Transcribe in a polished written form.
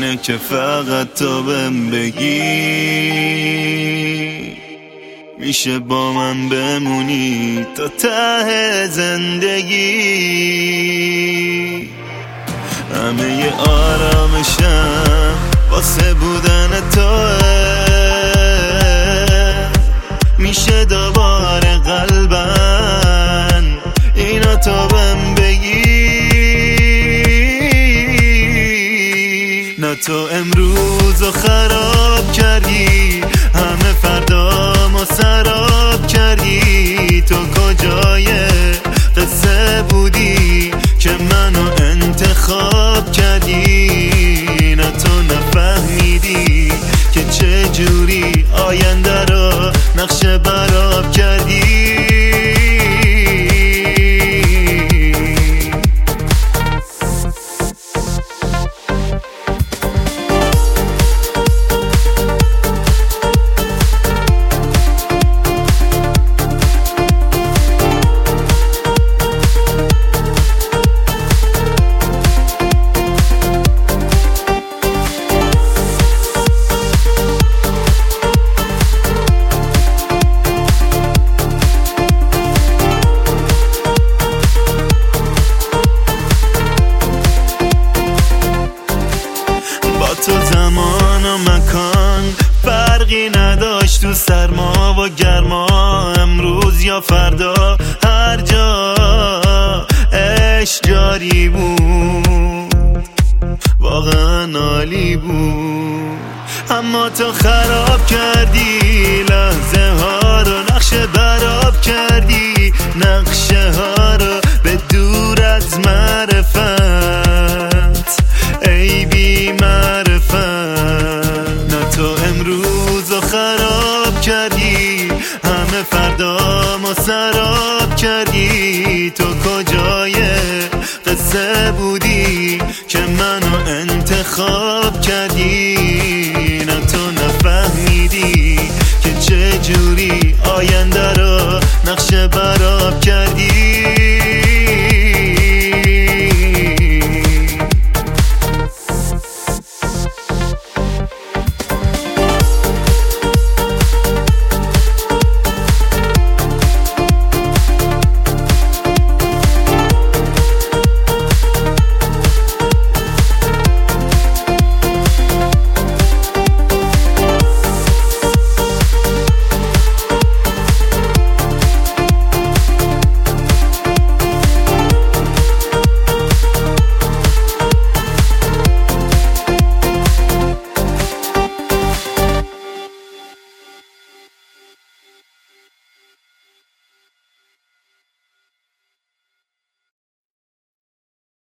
اینه که فقط تو بهم بگی میشه با من بمونی تا ته زندگی. همه آرامشم واسه بودن توه، میشه دوباره قلبن اینا تو بهم بگی. نه تو امروزو خراب کردی، همه فردامو سراب کردی. تو کجای قصه بودی که منو انتخاب کردی؟ نه تو نفهمیدی که چه جوری آینده رو نقشه براب کردی. تو زمان و مکان فرقی نداشت، تو سرما و گرما، امروز یا فردا، هر جا عشق جاری بود، واقعا عالی بود. اما تو خراب کردی لحظه ها رو، نقشه براب کردی نقشه ها رو به دور از معرفت، ای بی معرفت. نه تو امروزو خراب کردی، همه فردامو سراب کردی. تو کجای قصه بودی که منو انتخاب کردی؟ نه تو نفهمیدی که چه جوری آینده رو نقشه براب کردی.